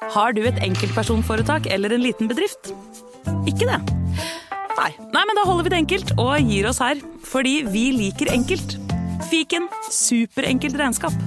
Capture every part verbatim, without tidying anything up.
Har du et enkeltpersonforetak eller en liten bedrift? Ikke det? Nei. Nei, men da holder vi det enkelt og gir oss her, fordi vi liker enkelt. Fiken, superenkelt regnskap.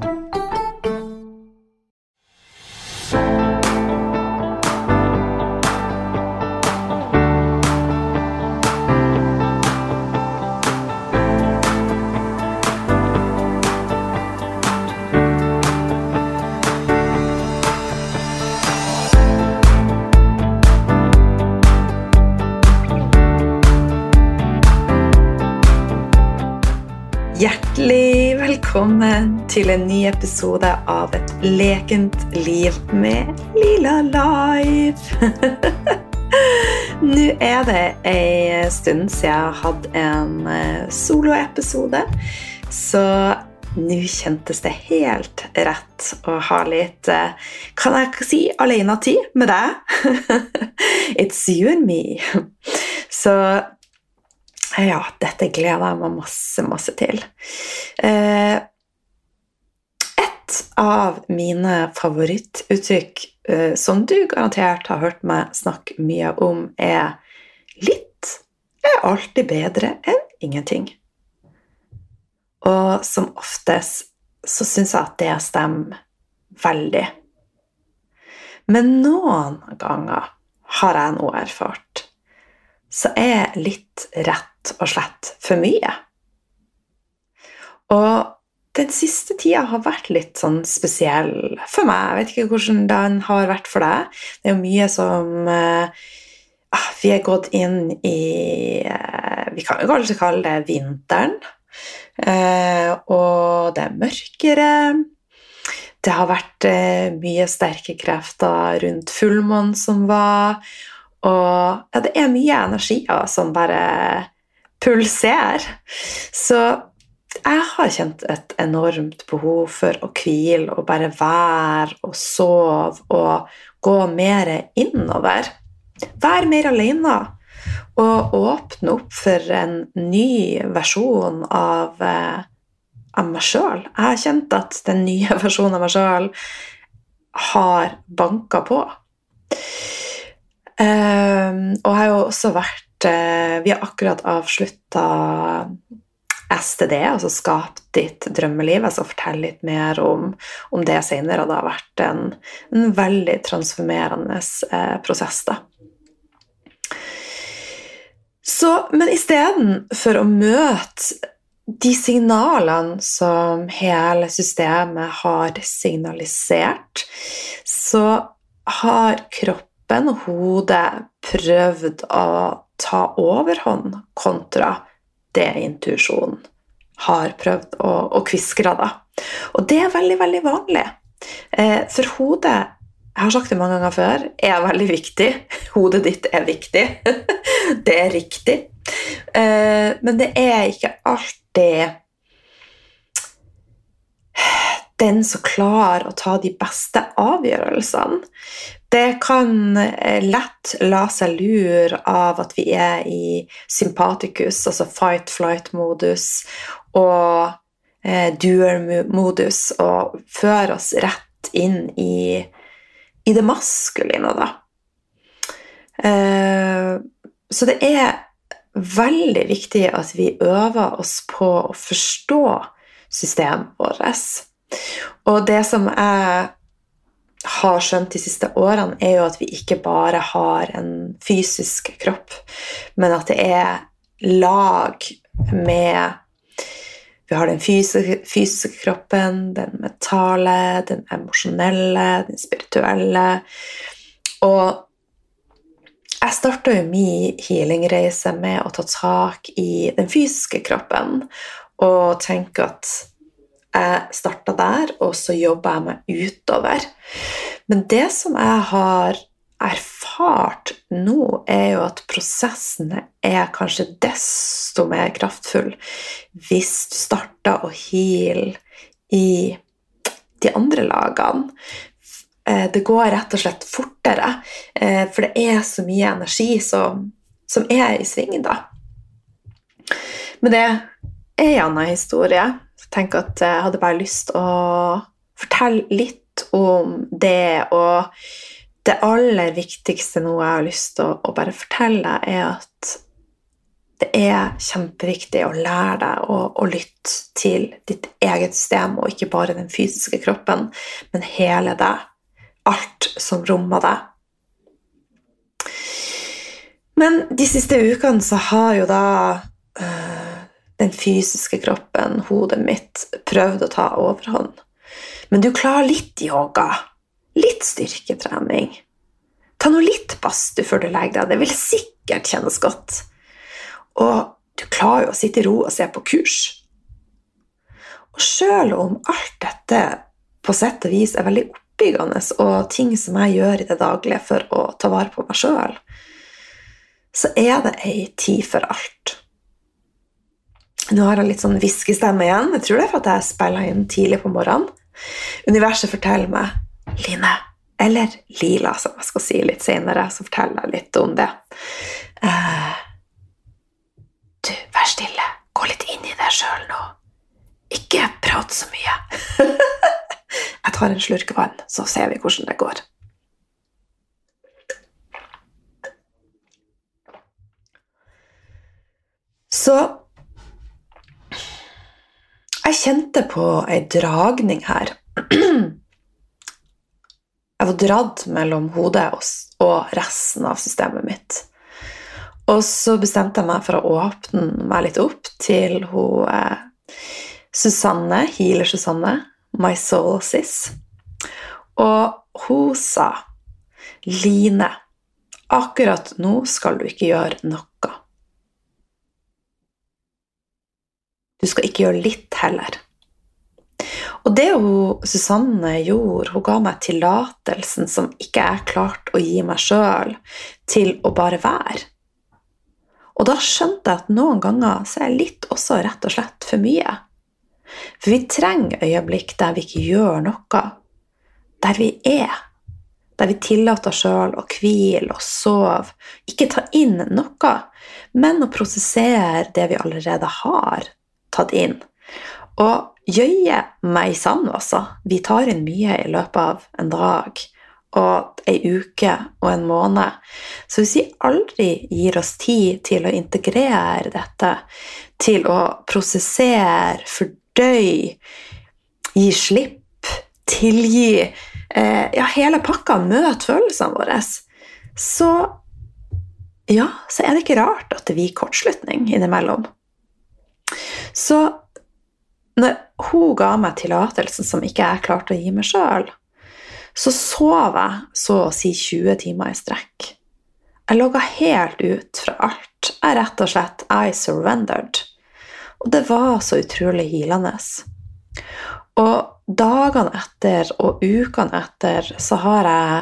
Hjertelig velkommen til en ny episode av Et lekent liv med Lila Life. Nå er det en stund siden jeg hadde en soloepisode, så nå kjentes det helt rett å ha litt, kan jeg si, alene-tid med deg. It's you and me. Så ja, dette gleder jeg meg masse, masse til. Eh, et av mine favorittuttrykk, eh, som du garantert har hørt meg snakke mye om, er litt er alltid bedre enn ingenting. Og som oftest så synes jeg at det stemmer veldig. Men noen ganger har jeg nå erfart, så er litt rett og slett for mye. Og den siste tida har vært litt sånn spesiell for meg. Jeg vet ikke hvordan den har vært for deg. Det er jo mye som eh, vi er gått inn i, eh, vi kan jo kanskje kalle det vinteren, eh, og det er mørkere. Det har vært eh, mye sterke krefter rundt fullmånen som var, og ja, det er mye energier som bare pulserer. Så jeg har kjent et enormt behov for å hvile og bare være og sove og gå mer innover. Være mer alene og åpne opp for en ny versjon av, av meg selv. Jeg har kjent at den nye versjonen av meg selv har banket på. Um, og jeg har jo også vært uh, vi har akkurat avsluttet S T D, altså Skap ditt drømmeliv. Jeg skal fortelle litt mer om, om det senere, og det har vært en, en veldig transformerende uh, prosess da. Så, men i stedet for å møte de signalene som hele systemet har signalisert, så har kroppen og hodet prøvd å ta overhånd kontra det intuisjonen har prøvd å, å kviskre da. Og det er veldig, veldig vanlig. Eh, for hodet, jeg har sagt det mange ganger før, er veldig viktig. Hodet ditt er viktig. Det er riktig. Eh, men det er ikke alltid den som klarer å ta de beste avgjørelsene. Det kan lett la seg lure av at vi er i sympatikus, altså fight-flight-modus, og eh, doer-modus, og fører oss rett inn i, i det maskuline da. Eh, så det er veldig viktig at vi øver oss på å forstå systemet vårt. Og det som jeg har skjønt de siste årene er jo at vi ikke bare har en fysisk kropp, men at det er lag med, vi har den fysiske, fysiske kroppen, den mentale, den emosjonelle, den spirituelle, og jeg startet jo min healingreise med å ta tak i den fysiske kroppen, og tenke at jeg startet der, og så jobber jeg meg utover. Men det som jeg har erfart nå, er jo at prosessene er kanskje desto mer kraftfull hvis du starter å heale i de andre lagene. Det går rett og slett fortere, for det er så mye energi som, som er i sving da. Men det er en annen historie. Jeg tenker at jeg hadde bare lyst å fortelle litt om det, og det aller viktigste nå jeg har lyst til å, å bare fortelle er at det er kjempeviktig å lære deg å, å lytte til ditt eget system, og ikke bare den fysiske kroppen, men hele deg, alt som rommer deg. Men de siste ukene så har jo da øh, den fysiske kroppen, hodet mitt, prøvd å ta overhånd. Men du klarer litt yoga, litt styrketrening. Ta nå litt badstue før du legger deg, det vil sikkert kjennes godt. Og du klarer jo å sitte i ro og se på kurs. Og selv om alt dette på sett og vis er veldig oppbyggende, og ting som jeg gjør i det daglige for å ta vare på meg selv, så er det en tid for alt. Nå har jeg litt sånn viskestemme igjen. Jeg tror det er for at jeg spiller inn tidlig på morgenen. Universet forteller meg, Line, eller Lila, som jeg skal si litt senere, så forteller jeg litt om det. Uh, du, vær stille. Gå litt inn i deg selv nå. Ikke prat så mye. Jeg tar en slurk vann, så ser vi hvordan det går. Så jeg kjente på en dragning her. Jeg var dratt mellom hodet og resten av systemet mitt. Og så bestemte jeg meg for å åpne meg litt opp til hun, eh, Susanne, healer Susanne, my soul sis. Og hun sa, Line, akkurat nå skal du ikke gjøre noe. Du skal ikke gjøre litt heller. Og det hun, Susanne gjorde, hun ga meg tillatelsen som ikke jeg klarte å gi meg selv, til å bare være. Og da skjønte jeg at noen ganger så er litt også rett og slett for mye. For vi trenger øyeblikk der vi ikke gjør noe, der vi er, der vi tillater oss selv å hvile og sove, ikke ta inn noe, men å prosessere det vi allerede har tatt inn. Og gjøye meg sann også. Vi tar inn mye i løpet av en dag, og en uke og en måned. Så hvis vi aldri gir oss tid til å integrere dette, til å prosessere, fordøy, gi slipp, tilgi, eh, ja, hele pakka, møte følelsene våre, så, ja, så er det ikke rart at det blir kortslutning innimellom. Så når hun ga meg tillatelsen som ikke jeg klarte å gi meg selv, så sov jeg så å si tjue timer i strekk. Jeg logget helt ut fra alt. Jeg rett og slett, I surrendered. Og det var så utrolig healende. Og dagene etter og ukene etter så har jeg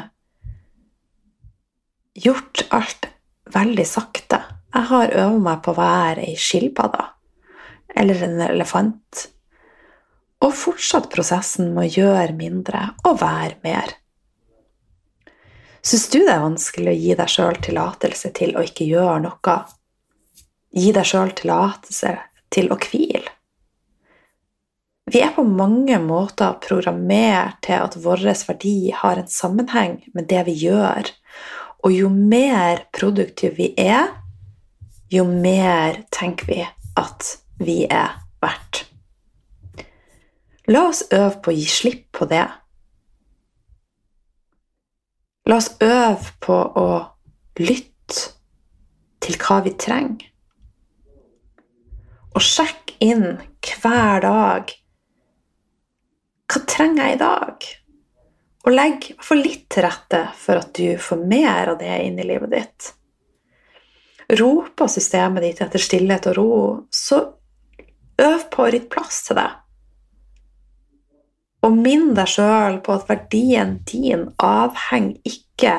gjort alt veldig sakte. Jeg har øvet meg på å være en skilpadda, eller en elefant, og fortsatt prosessen med å gjøre mindre og være mer. Synes du det er vanskelig å gi deg selv tillatelse til å ikke gjøre noe? Gi deg selv tillatelse til å hvile? Vi er på mange måter programmert til at vår verdi har en sammenheng med det vi gjør, og jo mer produktiv vi er, jo mer tenker vi at vi er verdt. La oss øve på å gi slipp på det. La oss øve på å lytte til hva vi trenger. Og sjekk inn hver dag. Hva trenger jeg i dag? Og legg for litt til rette for at du får mer av det inn i livet ditt. Rop på systemet ditt etter stillhet og ro, så øv på å rydde plass til det. Og minn deg selv på at verdien din avhenger ikke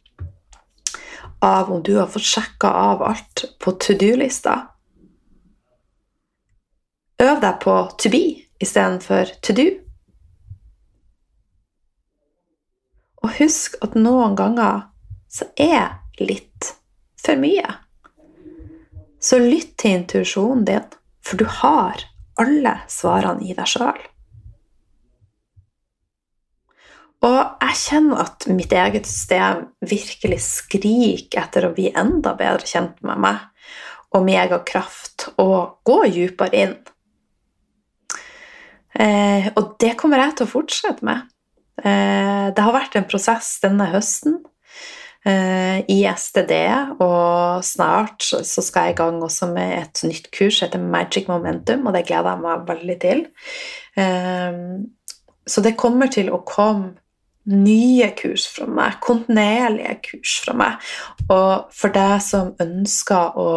av om du har fått sjekket av alt på to-do-lista. Øv deg på to be i stedet for to do. Og husk at noen ganger så er litt for mye. Så lytt til intuisjonen din, for du har alle svarene i deg selv. Og jeg kjenner at mitt eget system virkelig skriker etter å bli enda bedre kjent med meg, og min egen kraft, og gå djupere inn. Eh, og det kommer jeg til å fortsette med. Eh, det har vært en prosess denne høsten eh, i S T D, og snart så skal jeg i gang også med et nytt kurs som heter Magic Momentum, og det gleder jeg meg veldig til. Eh, så det kommer til å komme nye kurs fra meg, kontinuerlige kurs fra meg, og for deg som ønsker å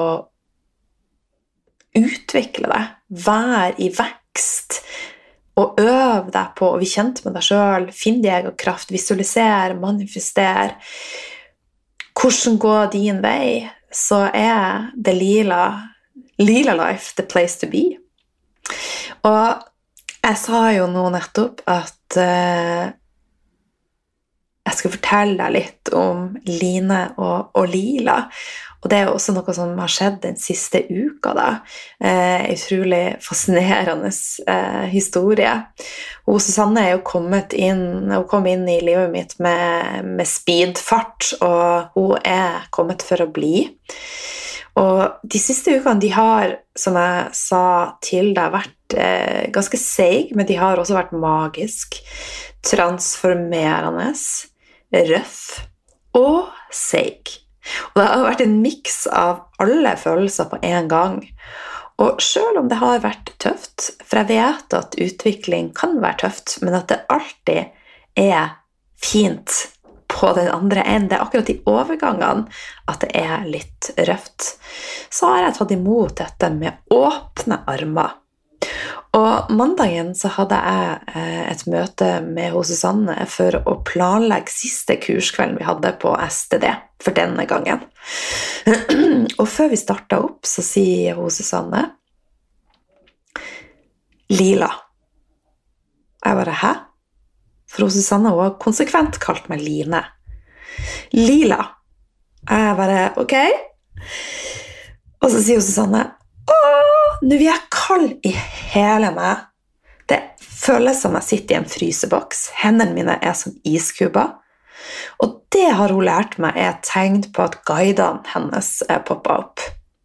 utvikle deg, være i vekst, og øve deg på å bli kjent med deg selv, finne din egen kraft, visualisere, manifestere, hvordan gå din vei, så er det lila, lila life the place to be. Og jeg sa jo nå nettopp at uh, jeg skal fortelle deg litt om Line og, og Lila, og det er jo også noe som har skjedd den siste uka da. Eh, utrolig fascinerende eh, historie. Og Susanne er jo kommet inn, hun kom inn i livet mitt med, med speedfart, og hun er kommet for å bli. Og de siste ukene, de har, som jeg sa til deg, vært eh, ganske seig, men de har også vært magisk, transformerende, røff og seig. Og det har vært en mix av alle følelser på en gang. Og selv om det har vært tøft, for jeg vet at utvikling kan være tøft, men at det alltid er fint på den andre enden, det er akkurat i overgangene at det er litt røft, så har jeg tatt imot dette med åpne armer. Og mandagen så hadde jeg et møte med hos Susanne for å planlegge siste kurskvelden vi hadde på S T D for denne gangen. Og før vi startet opp, så sier hos Susanne Lila. Jeg bare, hæ? For hos Susanne hun har konsekvent kalt meg Line. Lila. Jeg bare, ok. Og så sier hos Susanne, åh, nå vil jeg kald i hele meg. Det føles som jeg sitter i en fryseboks. Hendene mine er som iskuber. Og det har hun lært meg er et tegn på at guidene hennes er poppet opp.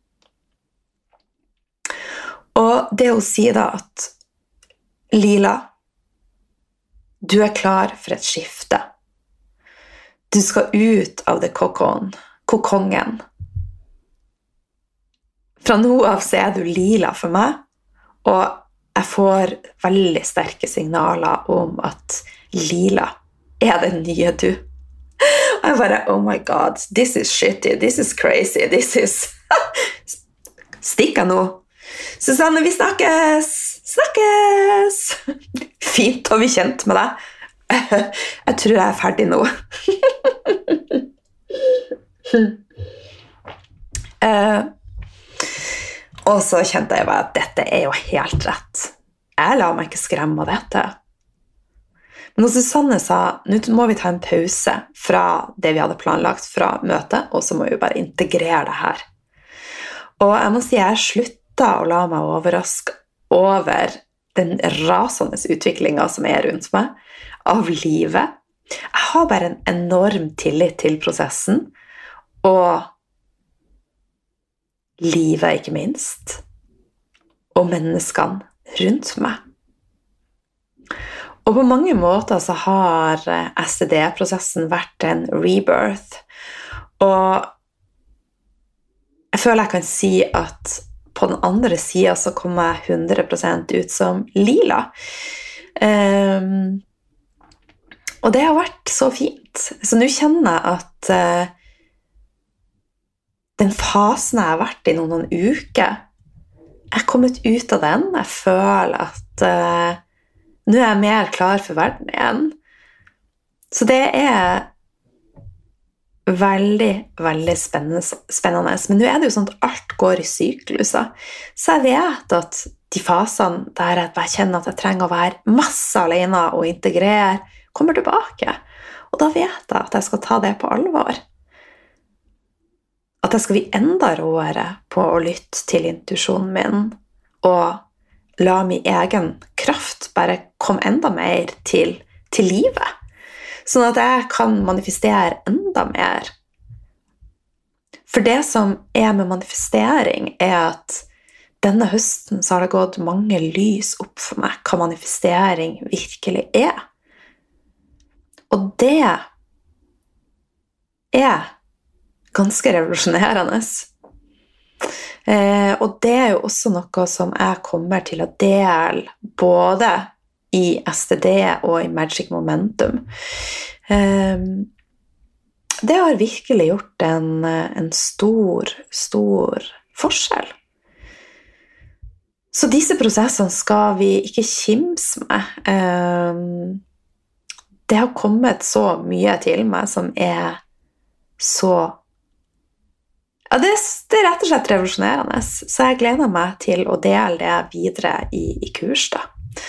Og det hun sier da at Lila, du er klar for et skifte. Du skal ut av det kokon, kokongen. Fra nå av så er du Lila for meg, og jeg får veldig sterke signaler om at Lila er den nye du. Og jeg bare, oh my god, this is shitty, this is crazy, this is... Stikk jeg nå? Susanne, vi snakkes! Snakkes! Fint å bli kjent med deg. Jeg tror jeg er ferdig nå. uh, Og så kjente jeg bare at dette er jo helt rett. Jeg lar meg ikke skremme av dette. Men når Susanne sa, nå må vi ta en pause fra det vi hadde planlagt fra møtet, og så må vi bare integrere det her. Og jeg må si, jeg sluttet å la meg overraske over den rasende utviklingen som er rundt meg, av livet. Jeg har bare en enorm tillit til prosessen, og livet ikke minst, og menneskene rundt meg. Og på mange måter så har S T D-prosessen vært en rebirth, og jeg føler jeg kan si at på den andre siden så kommer jeg hundre prosent ut som Lila. Um, og det har vært så fint. Så nå kjenner jeg at uh, den fasen jeg har vært i noen, noen uker, jeg er kommet ut av den. Jeg føler at uh, nå er jeg mer klar for verden igjen. Så det er veldig, veldig spennende, spennende. Men nå er det jo sånn at alt går i sykluser. Så jeg vet at de fasene der jeg bare kjenner at jeg trenger å være masse alene og integrere, kommer tilbake. Og da vet jeg at jeg skal ta det på alvor. At jeg skal bli enda råere på å lytte til intuisjonen min, og la min egen kraft bare komme enda mer til, til livet. sånn at jeg kan manifestere enda mer. For det som er med manifestering er at denne høsten så har det gått mange lys opp for meg hva manifestering virkelig er. Og det er ganske revolusjonerende. Eh, og det er jo også noe som jeg kommer til å dele både i S T D og i Magic Momentum. Eh, det har virkelig gjort en, en stor, stor forskjell. Så disse prosessene skal vi ikke kimse med. Eh, det har kommet så mye til meg som er så... Ja, det, det er rett og slett revolusjonerende, så jeg gleder meg til å dele det videre i, i kurs da.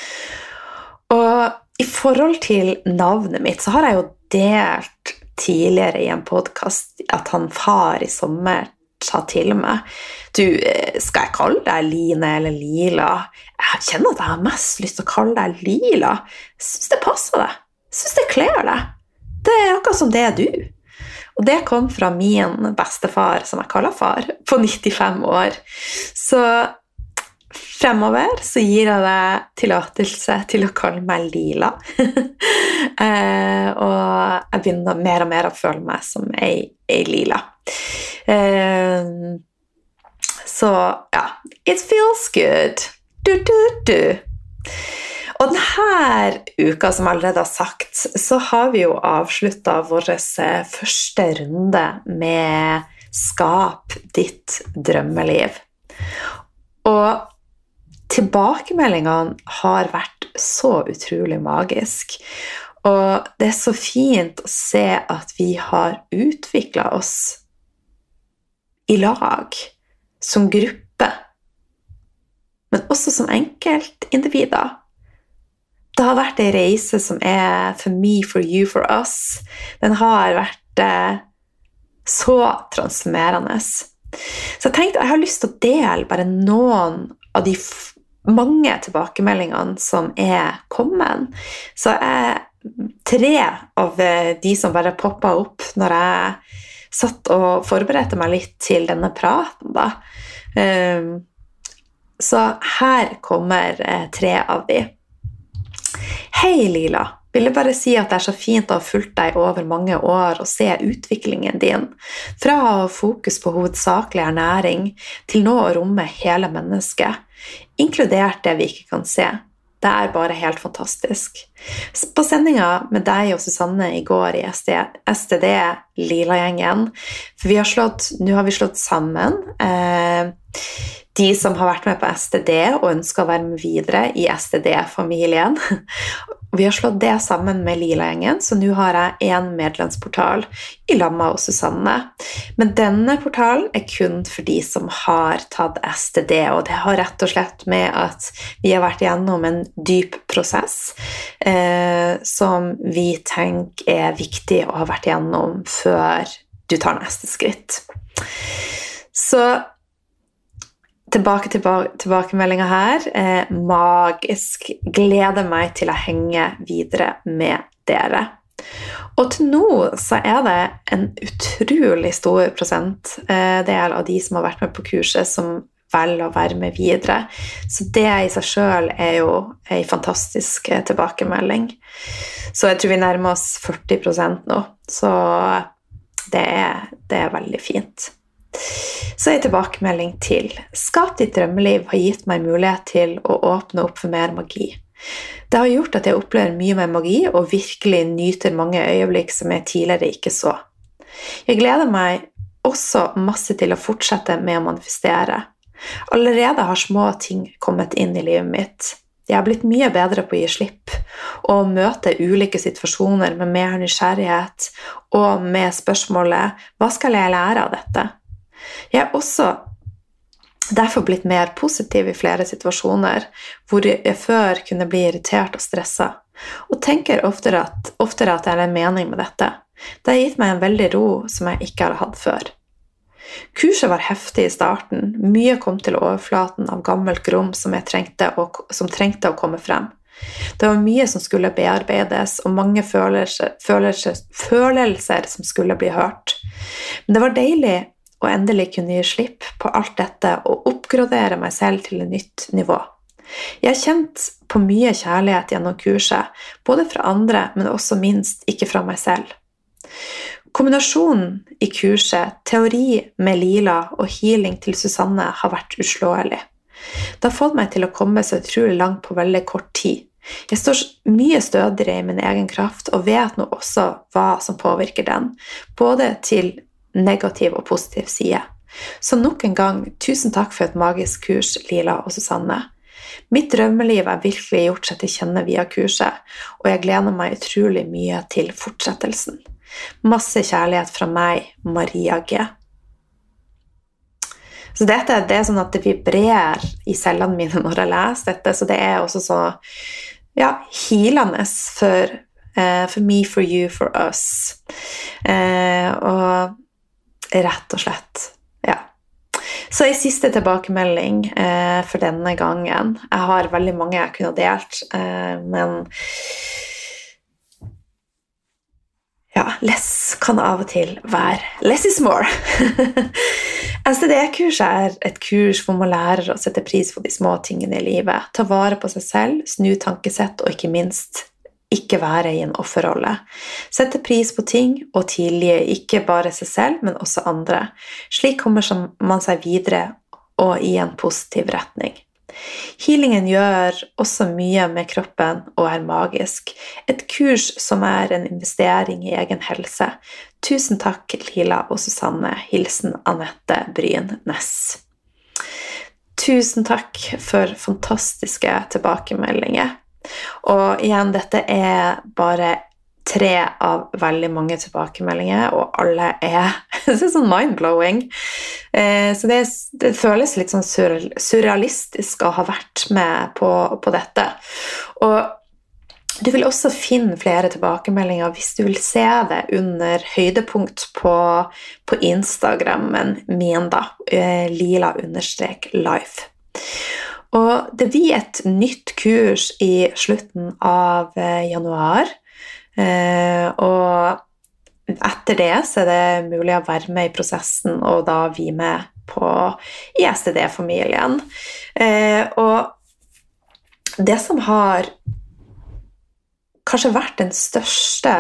Og i forhold til navnet mitt, så har jeg jo delt tidligere i en podcast at han far i sommer sa til meg, du, skal jeg kalle deg Line eller Lila? Jeg kjenner at jeg har mest lyst til å kalle deg Lila. Jeg synes det passer deg. Jeg synes det kler deg. Det er akkurat som det er du. Og det kom fra min bestefar, som jeg kaller far, på nittifem år. Så fremover så gir jeg deg tillatelse til å kalle meg Lila. eh, og jeg begynner mer og mer å føle meg som ei, ei Lila. Eh, så ja, it feels good. Du, du, du. Og denne uka, som jeg allerede har sagt, så har vi jo avsluttet vår første runde med Skap ditt drømmeliv. Og tilbakemeldingene har vært så utrolig magisk. Og det er så fint å se at vi har utviklet oss i lag, som gruppe, men også som enkeltindivider. Det har vært en reise som er for me, for you, for us. Den har vært eh, så transformerende. Så jeg tenkte, jeg har lyst til å dele bare noen av de f- mange tilbakemeldingene som er kommet. Så jeg, tre av de som bare poppet opp når jeg satt og forberedte meg litt til denne praten da. Så her kommer tre av de. Hei Lila, vil jeg bare si at det er så fint å ha fulgt deg over mange år og se utviklingen din, fra å ha fokus på hovedsakelig ernæring til nå å romme hele mennesket, inkludert det vi ikke kan se. Det er bare helt fantastisk. På sendingen med deg og Susanne i går i S T D Lila-gjengen, for vi har slått, nå har vi slått sammen eh, de som har vært med på S T D og ønsker å være med videre i S T D-familien. Vi har slått det sammen med Lila-gjengen, så nå har jeg en medlemsportal i Lamma og Susanne. Men denne portalen er kun for de som har tatt S T D, og det har rett og slett med at vi har vært gjennom en dyp prosess eh, som vi tenker er viktig å ha vært gjennom før du tar neste skritt. Så tilbake til tilbakemeldingen her. Eh, magisk. Gleder meg til å henge videre med dere. Og til nå så er det en utrolig stor prosentdel av de som har vært med på kurset som velger å være med videre. Så det i seg selv er jo en fantastisk tilbakemelding. Så jeg tror vi nærmer oss førti prosent nå. Så det er, det er veldig fint. Så en tilbakemelding til. Skap ditt drømmeliv har gitt meg mulighet til å åpne opp for mer magi. Det har gjort at jeg opplever mye mer magi og virkelig nyter mange øyeblikk som jeg tidligere ikke så. Jeg gleder meg også masse til å fortsette med å manifestere. Allerede har små ting kommet inn i livet mitt. Jeg har blitt mye bedre på å gi slipp og møte ulike situasjoner med mer nysgjerrighet og med spørsmålet, hva skal jeg lære av dette? Jeg er også derfor blitt mer positiv i flere situasjoner hvor jeg før kunne bli irritert og stresset, og tenker oftere at, oftere at det er en mening med dette. Det har gitt meg en veldig ro som jeg ikke har hatt før. Kurset var heftig i starten, mye kom til overflaten av gammelt grom som, jeg trengte, og, som trengte å komme frem. Det var mye som skulle bearbeides, og mange følelser, følelser, følelser som skulle bli hørt. Men det var deilig å endelig kunne gi slipp på alt dette og oppgradere meg selv til et nytt nivå. Jeg har kjent på mye kjærlighet gjennom kurset, både fra andre, men også minst ikke fra meg selv. Kombinasjonen i kurset, teori med Lila og healing til Susanne har vært uslåelig. Det har fått meg til å komme så utrolig langt på veldig kort tid. Jeg står mye stødigere i min egen kraft og vet nå også hva som påvirker den, både til negativ og positiv side. Så nok en gang, tusen takk for et magisk kurs, Lila og Susanne. Mitt drømmeliv er virkelig gjort seg til kjenne via kurset, og jeg gleder meg utrolig mye til fortsettelsen. Masse kjærlighet fra meg, Maria G. Så dette det er sånn at det vibrerer i cellene mine når jeg leser dette, så det er også så ja, healende for, uh, for me, for you, for us. Uh, og rett og slett, ja. Så i siste tilbakemelding uh, for denne gangen, jeg har veldig mange jeg kunne delt, uh, men ja, less kan av og til være less is more. S T D-kurset er et kurs hvor man lærer å sette pris på de små tingene i livet, ta vare på seg selv, snu tankesett og ikke minst ikke være i en offerrolle. Sette pris på ting og tilgi ikke bare seg selv, men også andre. Slik kommer man seg videre og i en positiv retning. Healingen gjør også mye med kroppen og er magisk. Et kurs som er en investering i egen helse. Tusen takk, Lila og Susanne. Hilsen Annette Bryn Næss. Tusen takk for fantastiske tilbakemeldinger. Og igjen, dette er bare tre av veldig mange tilbakemeldinger, og alle er, det er sånn mind-blowing. Eh, så det, det føles litt sånn surrealistisk å ha vært med på, på dette. Og du vil også finne flere tilbakemeldinger hvis du vil se det under høydepunkt på, på Instagrammen min da, eh, lila understrek life. Og det blir et nytt kurs i slutten av eh, januar, eh, og etter det så er det mulig å være med i prosessen, og da vi med på I S T D-familien. Eh, og det som har kanskje vært den største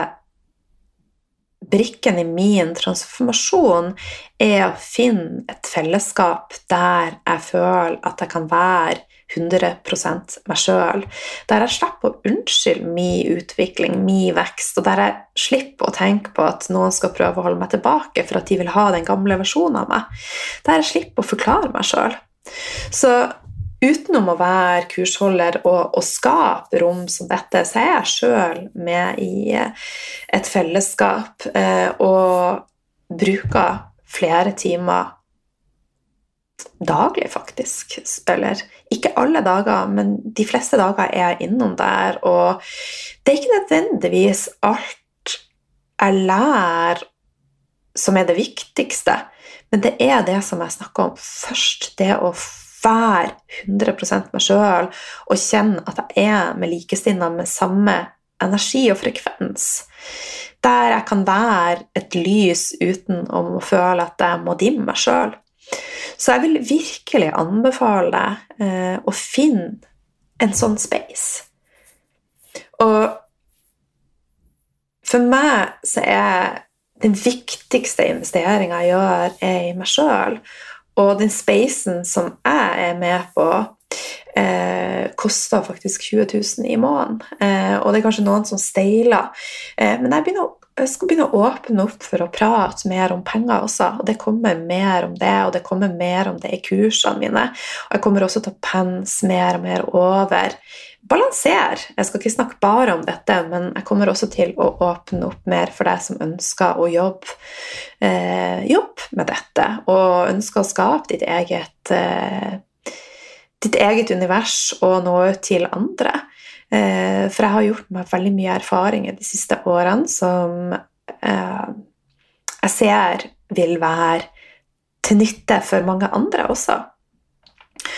brikken i min transformasjon er å finne et fellesskap der jeg føler at jeg kan være hundre prosent meg selv, der jeg slipper å unnskylde min utvikling, min vekst, og der jeg slipper å tenke på at noen skal prøve å holde meg tilbake for at de vil ha den gamle versjonen av meg, der jeg slipper å forklare meg selv. Så utenom å være kursholder og, og skape rom som dette, så er jeg selv med i et fellesskap eh, og bruker flere timer daglig faktisk, eller ikke alle dager, men de fleste dager er jeg innom der, og det er ikke nødvendigvis alt jeg lærer som er det viktigste, men det er det som jeg snakker om først, det å være hundre prosent meg selv og kjenne at jeg er med likesinnede med samme energi og frekvens, der jeg kan være et lys uten å føle at jeg må dimme meg selv. Så jeg vil virkelig anbefale deg eh, å finne en sånn space. Og for meg så er den viktigste investeringen jeg gjør er i meg selv, og den spacen som jeg er med på eh, koster faktisk tjue tusen i måneden, eh, og det er kanskje noen som steiler, eh, men jeg, begynner, jeg skal begynne å åpne opp for å prate mer om penger også, og det kommer mer om det, og det kommer mer om det i kursene mine, og jeg kommer også til å pense mer og mer over balansere. Jeg skal ikke snakke bare om dette, men jeg kommer også til å åpne opp mer for deg som ønsker å jobbe, eh, jobbe med dette, og ønsker å skape ditt eget, eh, ditt eget univers og nå ut til andre. Eh, for jeg har gjort meg veldig mye erfaringer de siste årene som eh, jeg ser vil være til nytte for mange andre også.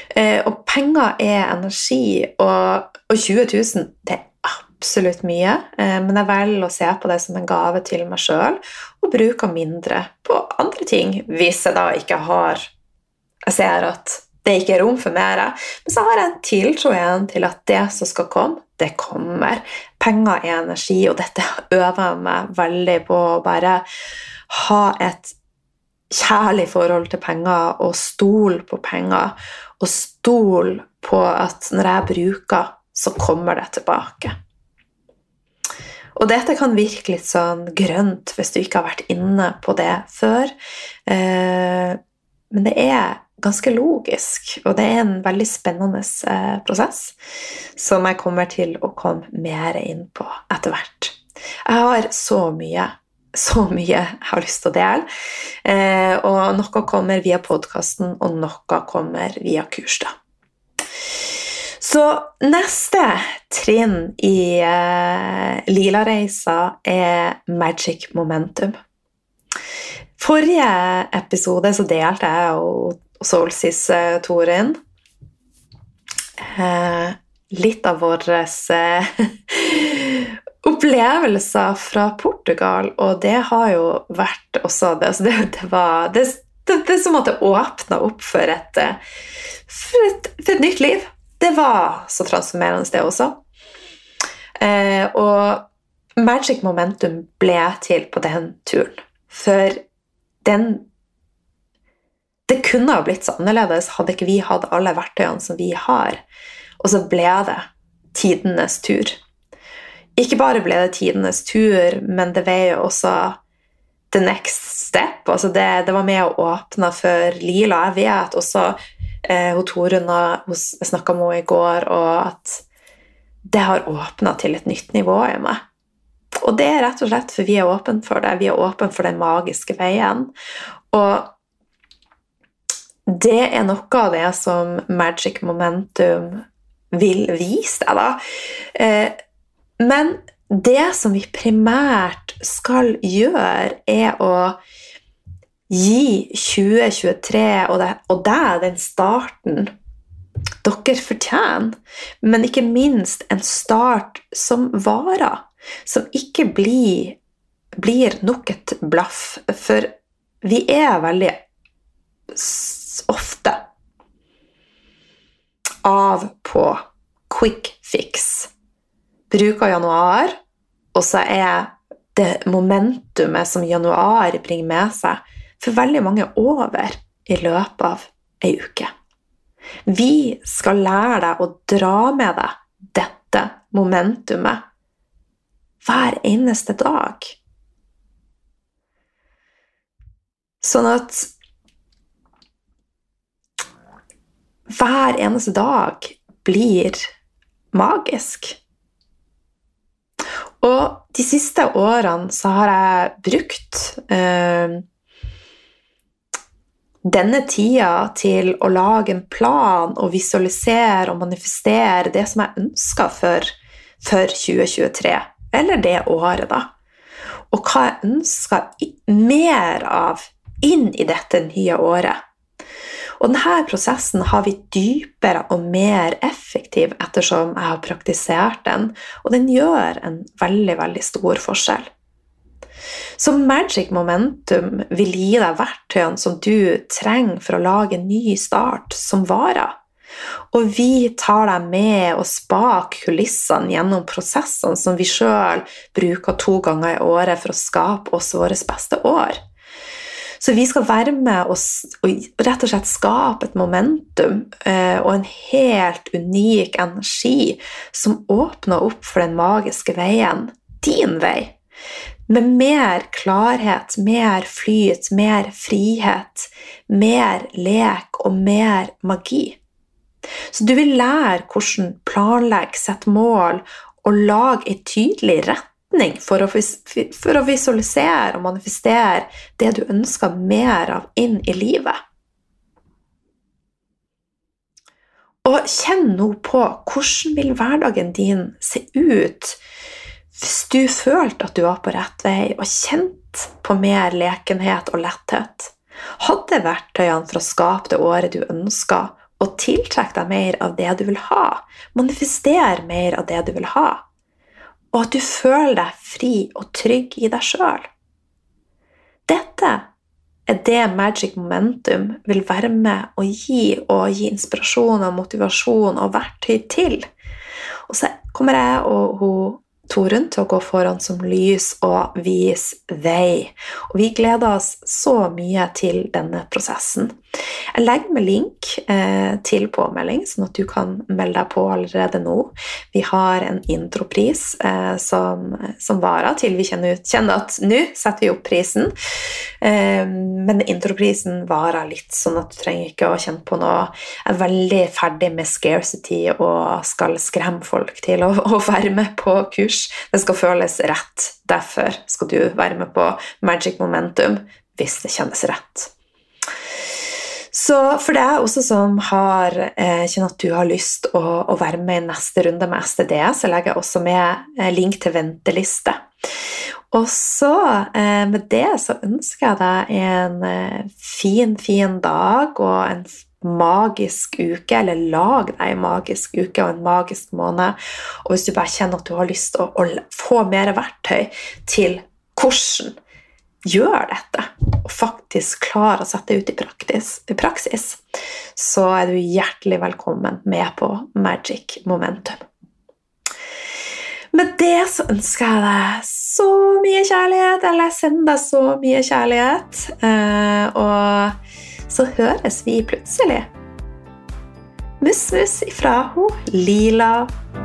Eh, og penger er energi, og, og tjue tusen, det er absolutt mye, eh, men jeg velger å se på det som en gave til meg selv, og bruker mindre på andre ting, hvis jeg da ikke har, jeg ser at det ikke er rom for mer, men så har jeg en tiltro igjen til at det som skal komme, det kommer. Penger er energi, og dette øver jeg meg veldig på å bare ha et kjærlig forhold til penger, og stol på penger, og stol på at når jeg bruker, så kommer det tilbake. Og dette kan virke litt sånn grønt hvis du ikke har vært inne på det før, eh, men det er ganske logisk, og det er en veldig spennende eh, prosess som jeg kommer til å komme mer inn på etter hvert. Jeg har så mye, så mye jeg har lyst til å dele, eh, og noe kommer via podcasten, og noe kommer via kurs da. Så neste trinn i eh, Lila-reisa er Magic Momentum. Forrige episode så delte jeg og Solsis-Torin eh, litt av våre eh, opplevelser fra Portugal, og det har jo vært også det, altså det, det var det, det, det som måtte åpne opp for et, for et, for et nytt liv. Det var så transformerende det også. Eh, og Magic Momentum ble til på den turen, for den det kunne ha blitt så annerledes hadde ikke vi hatt alle verktøyene som vi har. Og så ble det tidenes tur. Ikke bare ble det tidenes tur, men det var jo også the next step. Altså det, det var med å åpne for Lila. Jeg vet også, eh, hun Torunn, jeg snakket med henne i går, og at det har åpnet til et nytt nivå i meg. Og det er rett og slett for vi er åpne for det. Vi er åpne for den magiske veien. Og det er noe av det som Magic Momentum vil vise deg da. Men det som vi primært skal gjøre er å gi tjue tjuetre og deg, og deg den starten dere fortjener, men ikke minst en start som varer, som ikke blir, blir nok et blaff, for vi er veldig ofte av på quick fix. Bruker januar, og så er det momentumet som januar bringer med seg for veldig mange over i løpet av en uke. Vi skal lære deg å dra med deg dette momentumet hver eneste dag. Sånn at hver eneste dag blir magisk. Og de siste årene så har jeg brukt eh, denne tida til å lage en plan og visualisere og manifestere det som jeg ønsker for, for tjue tjuetre, eller det året da. Og hva jeg ønsker mer av inn i dette nye året. Og denne prosessen har vi dypere og mer effektiv ettersom jeg har praktisert den, og den gjør en veldig, veldig stor forskjell. Så Magic Momentum vil gi deg verktøyene som du trenger for å lage en ny start som varer. Og vi tar deg med oss bak kulissene gjennom prosessene som vi selv bruker to ganger i året for å skape oss våres beste år. Så vi skal være med oss og rett og slett skape et momentum eh, og en helt unik energi som åpner opp for den magiske veien, din vei, med mer klarhet, mer flyt, mer frihet, mer lek og mer magi. Så du vil lære hvordan planlegge, sette mål og lage en tydelig rett for å, for å visualisere og manifestere det du ønsker mer av inn i livet. Og kjenn nå på hvordan vil hverdagen din se ut hvis du følte at du var på rett vei og kjent på mer lekenhet og letthet. Hadde verktøyene for å skape det året du ønsker og tiltrekk deg mer av det du vil ha. Manifester mer av det du vil ha. Og at du føler deg fri og trygg i deg selv. Dette er det Magic Momentum vil være med å gi, og gi inspirasjon og motivasjon og verktøy til. Og så kommer jeg og hun Torunn til å gå foran som lys og vise vei. Og vi gleder oss så mye til denne prosessen. Jeg legger med link eh, til påmelding, sånn at du kan melde deg på allerede nå. Vi har en intropris eh, som, som varer til vi kjenner, ut, kjenner at nå setter vi opp prisen. Eh, men introprisen varer litt, sånn at du trenger ikke å kjenne på noe. Jeg er veldig ferdig med scarcity og skal skremme folk til å, å være med på kurs. Det skal føles rett. Derfor skal du være med på Magic Momentum hvis det kjennes rett. Så for deg også som har, eh, kjenner at du har lyst å, å være med i neste runde med S T D, så legger jeg også med eh, link til venteliste. Og så eh, med det så ønsker jeg deg en eh, fin, fin dag og en magisk uke, eller lag deg en magisk uke og en magisk måned. Og hvis du bare kjenner at du har lyst til å, å få mer verktøy til hvordan gjør dette, og faktisk klarer å sette det ut i praksis, i praksis, så er du hjertelig velkommen med på Magic Momentum. Med det så ønsker jeg deg så mye kjærlighet, eller jeg sender deg så mye kjærlighet, og så høres vi plutselig. Mus, mus ifra ho, Lila.